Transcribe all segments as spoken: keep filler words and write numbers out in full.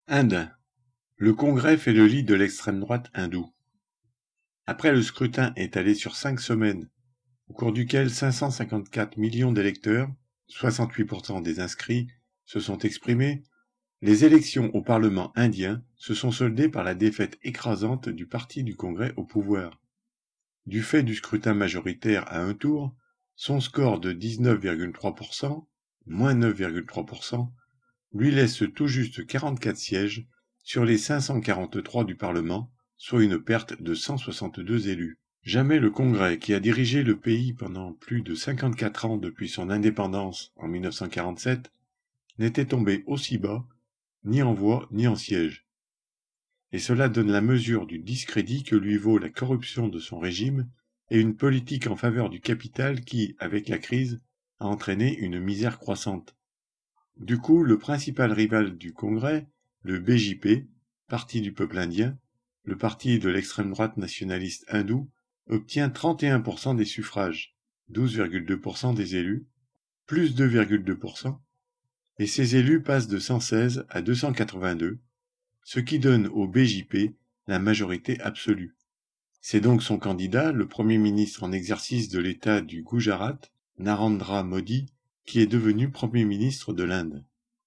Inde. Le Congrès fait le lit de l'extrême droite hindoue. Après le scrutin étalé sur cinq semaines, au cours duquel cinq cent cinquante-quatre millions d'électeurs, soixante-huit pour cent des inscrits, se sont exprimés, les élections au Parlement indien se sont soldées par la défaite écrasante du parti du Congrès au pouvoir. Du fait du scrutin majoritaire à un tour, son score de dix-neuf virgule trois pour cent, moins neuf virgule trois pour cent, lui laisse tout juste quarante-quatre sièges sur les cinq cent quarante-trois du Parlement, soit une perte de cent soixante-deux élus. Jamais le Congrès, qui a dirigé le pays pendant plus de cinquante-quatre ans depuis son indépendance en mille neuf cent quarante-sept, n'était tombé aussi bas, ni en voix ni en sièges. Et cela donne la mesure du discrédit que lui vaut la corruption de son régime et une politique en faveur du capital qui, avec la crise, a entraîné une misère croissante. Du coup, le principal rival du Congrès, le B J P, Parti du peuple indien, le parti de l'extrême droite nationaliste hindoue, obtient trente et un pour cent des suffrages, douze virgule deux pour cent des élus, plus deux virgule deux pour cent, et ses élus passent de cent seize à deux cent quatre-vingt-deux, ce qui donne au B J P la majorité absolue. C'est donc son candidat, le Premier ministre en exercice de l'État du Gujarat, Narendra Modi, qui est devenu Premier ministre de l'Inde.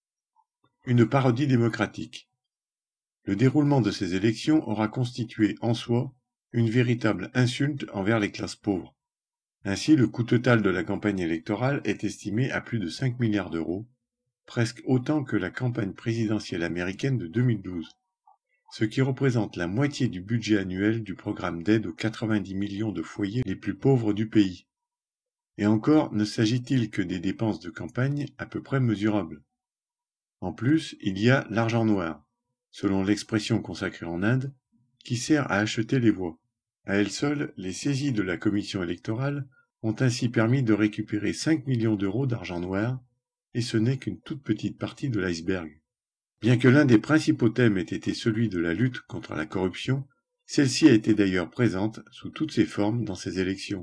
Une parodie démocratique. Le déroulement de ces élections aura constitué en soi une véritable insulte envers les classes pauvres. Ainsi, le coût total de la campagne électorale est estimé à plus de cinq milliards d'euros, presque autant que la campagne présidentielle américaine de deux mille douze, ce qui représente la moitié du budget annuel du programme d'aide aux quatre-vingt-dix millions de foyers les plus pauvres du pays. Et encore, ne s'agit-il que des dépenses de campagne à peu près mesurables. En plus, il y a l'argent noir, selon l'expression consacrée en Inde, qui sert à acheter les voix. À elle seule, les saisies de la commission électorale ont ainsi permis de récupérer cinq millions d'euros d'argent noir, et ce n'est qu'une toute petite partie de l'iceberg. Bien que l'un des principaux thèmes ait été celui de la lutte contre la corruption, celle-ci a été d'ailleurs présente sous toutes ses formes dans ces élections.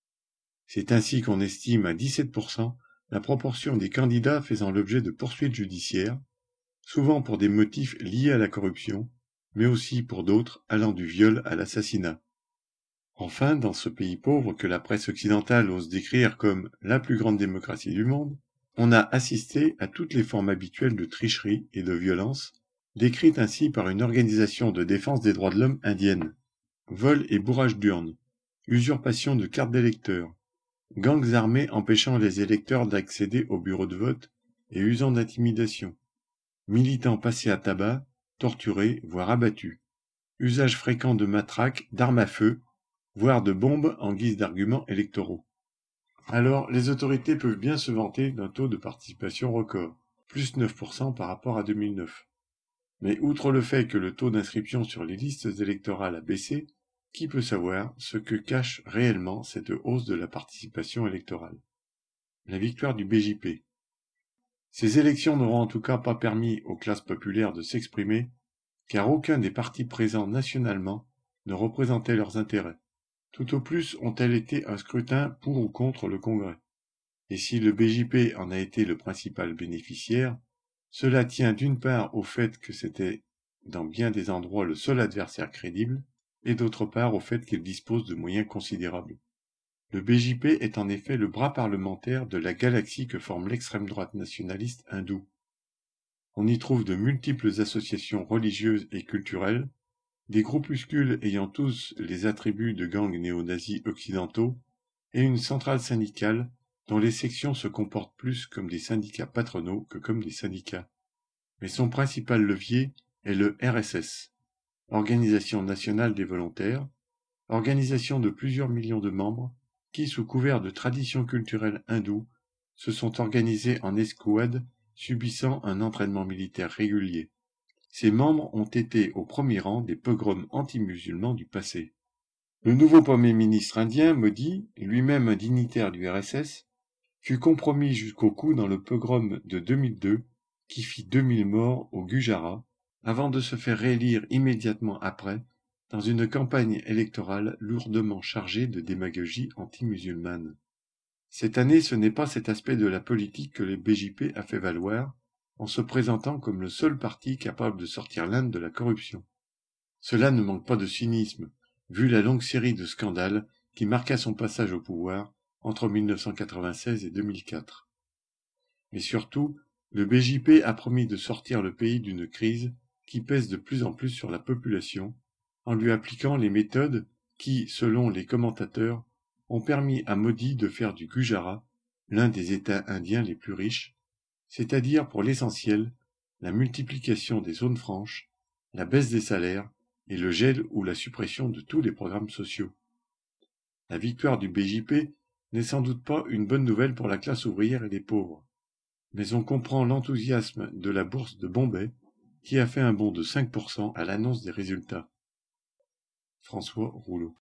C'est ainsi qu'on estime à dix-sept pour cent la proportion des candidats faisant l'objet de poursuites judiciaires, souvent pour des motifs liés à la corruption, mais aussi pour d'autres allant du viol à l'assassinat. Enfin, dans ce pays pauvre que la presse occidentale ose décrire comme la plus grande démocratie du monde, on a assisté à toutes les formes habituelles de tricherie et de violence, décrites ainsi par une organisation de défense des droits de l'homme indienne. Vol et bourrage d'urnes, usurpation de cartes d'électeurs, gangs armés empêchant les électeurs d'accéder au bureau de vote et usant d'intimidation, militants passés à tabac, torturés, voire abattus, usage fréquent de matraques, d'armes à feu, voire de bombes en guise d'arguments électoraux. Alors, les autorités peuvent bien se vanter d'un taux de participation record, plus neuf pour cent par rapport à deux mille neuf. Mais outre le fait que le taux d'inscription sur les listes électorales a baissé, qui peut savoir ce que cache réellement cette hausse de la participation électorale? La victoire du B J P. Ces élections n'auront en tout cas pas permis aux classes populaires de s'exprimer, car aucun des partis présents nationalement ne représentait leurs intérêts. Tout au plus ont-elles été un scrutin pour ou contre le Congrès. Et si le B J P en a été le principal bénéficiaire, cela tient d'une part au fait que c'était dans bien des endroits le seul adversaire crédible, et d'autre part au fait qu'il dispose de moyens considérables. Le B J P est en effet le bras parlementaire de la galaxie que forme l'extrême droite nationaliste hindoue. On y trouve de multiples associations religieuses et culturelles, des groupuscules ayant tous les attributs de gangs néo-nazis occidentaux, et une centrale syndicale dont les sections se comportent plus comme des syndicats patronaux que comme des syndicats. Mais son principal levier est le R S S, Organisation nationale des volontaires, organisation de plusieurs millions de membres qui, sous couvert de traditions culturelles hindoues, se sont organisés en escouades subissant un entraînement militaire régulier. Ces membres ont été au premier rang des pogroms anti-musulmans du passé. Le nouveau Premier ministre indien, Modi, lui-même un dignitaire du R S S, fut compromis jusqu'au cou dans le pogrom de deux mille deux qui fit deux mille morts au Gujarat, avant de se faire réélire immédiatement après dans une campagne électorale lourdement chargée de démagogie anti-musulmane. Cette année, ce n'est pas cet aspect de la politique que le B J P a fait valoir, en se présentant comme le seul parti capable de sortir l'Inde de la corruption. Cela ne manque pas de cynisme, vu la longue série de scandales qui marqua son passage au pouvoir entre mille neuf cent quatre-vingt-seize et deux mille quatre. Mais surtout, le B J P a promis de sortir le pays d'une crise qui pèse de plus en plus sur la population, en lui appliquant les méthodes qui, selon les commentateurs, ont permis à Modi de faire du Gujarat l'un des États indiens les plus riches, c'est-à-dire pour l'essentiel la multiplication des zones franches, la baisse des salaires et le gel ou la suppression de tous les programmes sociaux. La victoire du B J P n'est sans doute pas une bonne nouvelle pour la classe ouvrière et les pauvres, mais on comprend l'enthousiasme de la bourse de Bombay qui a fait un bond de cinq pour cent à l'annonce des résultats. François Rouleau.